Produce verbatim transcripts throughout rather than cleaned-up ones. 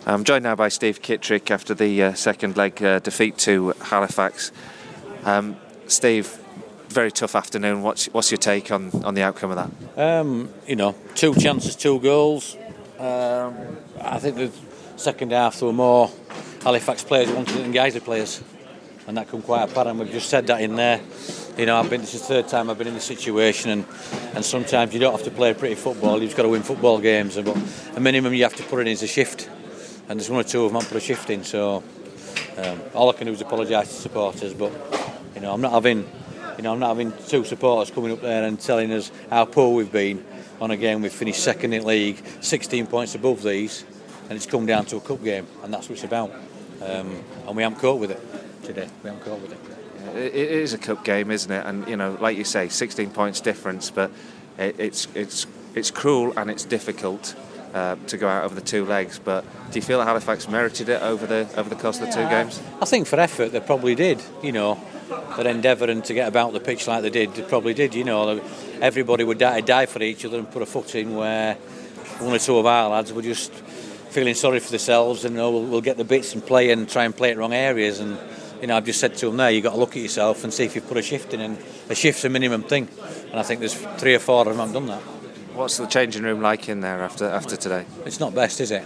I'm joined now by Steve Kittrick after the uh, second leg uh, defeat to Halifax. Um, Steve, very tough afternoon. What's what's your take on, on the outcome of that? Um, you know, two chances, two goals. Um, I think the second half there were more Halifax players wanted it than Guiseley players, and that come quite apparent. We've just said that in there. You know, I've been. This is the third time I've been in this situation, and, and sometimes you don't have to play pretty football. You've just got to win football games. But a minimum you have to put in is a shift, and there's one or two of them that put a shift in. So um, all I can do is apologise to supporters. But you know, I'm not having. You know, I'm not having two supporters coming up there and telling us how poor we've been on a game we've finished second in league, sixteen points above these, and it's come down to a cup game, and that's what it's about. Um, and we haven't coped with it today. We haven't coped with it. It is a cup game, isn't it? And you know, like you say, sixteen points difference, but it, it's it's it's cruel and it's difficult uh, to go out over the two legs. But do you feel that Halifax merited it over the over the course of the two games? I think for effort they probably did. You know, they're endeavouring to get about the pitch like they did. They probably did. You know, everybody would die, die for each other and put a foot in where one or two of our lads were just feeling sorry for themselves and oh, we'll, we'll get the bits and play and try and play it wrong areas. And you know, I've just said to them there, you've got to look at yourself and see if you've put a shift in, and a shift's a minimum thing. And I think there's three or four of them haven't done that. What's the changing room like in there after after today? It's not best, is it?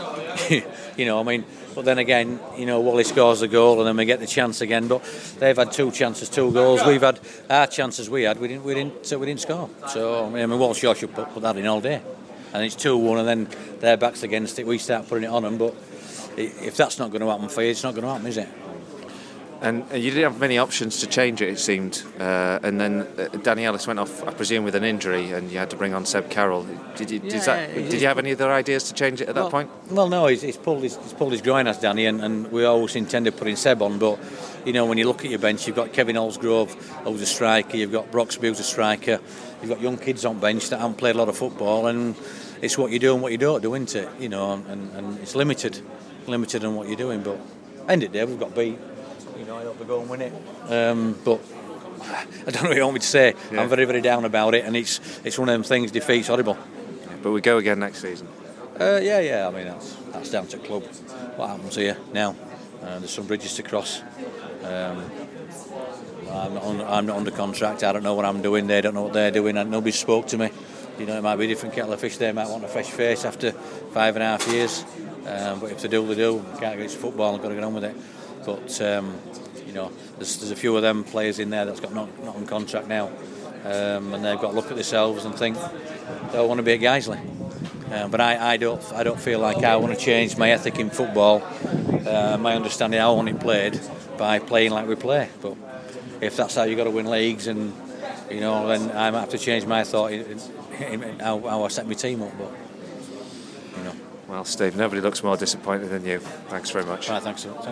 You know, I mean, but then again, you know, Wally scores a goal and then we get the chance again. But they've had two chances, two goals. We've had our chances we had, we didn't, we didn't, so we didn't score. So I mean, Walshaw should put, put that in all day. And it's two one, and then their backs against it. We start putting it on them. But if that's not going to happen for you, it's not going to happen, is it? And you didn't have many options to change it, it seemed. Uh, and then uh, Danny Ellis went off, I presume, with an injury, and you had to bring on Seb Carroll. Did you? Yeah, that, did you have any other ideas to change it at well, that point? Well, no. He's, he's pulled his he's pulled his groin, as Danny, and, and we always intended putting Seb on. But you know, when you look at your bench, you've got Kevin Holsgrove, who's a striker. You've got Broxby, who's a striker. You've got young kids on bench that haven't played a lot of football, and it's what you do and what you don't do, isn't it? You know, and, and it's limited, limited on what you're doing. But end of the day, we've got beat. You know, I hope we go and win it. Um, but I don't know what you want me to say. Yeah. I'm very, very down about it, and it's it's one of them things. Defeat's horrible. Yeah, but we go again next season. Uh, yeah, yeah. I mean, that's that's down to the club. What happens here now? Uh, there's some bridges to cross. Um, I'm not on, I'm not under contract. I don't know what I'm doing. They don't know what they're doing, and nobody spoke to me. You know, it might be a different kettle of fish. They might want a fresh face after five and a half years. Um, but if they do, they do. Can't get to football. I've got to get on with it. But um, you know, there's, there's a few of them players in there that's got not, not on contract now, um, and they've got to look at themselves and think they want to be at Guiseley. Uh, but I, I don't I don't feel like I want to change my ethic in football, uh, my understanding how I want it played by playing like we play. But if that's how you got to win leagues, and you know, then I might have to change my thought in, in, in how, how I set my team up. But you know, well, Steve, nobody looks more disappointed than you. Thanks very much. Right, thanks.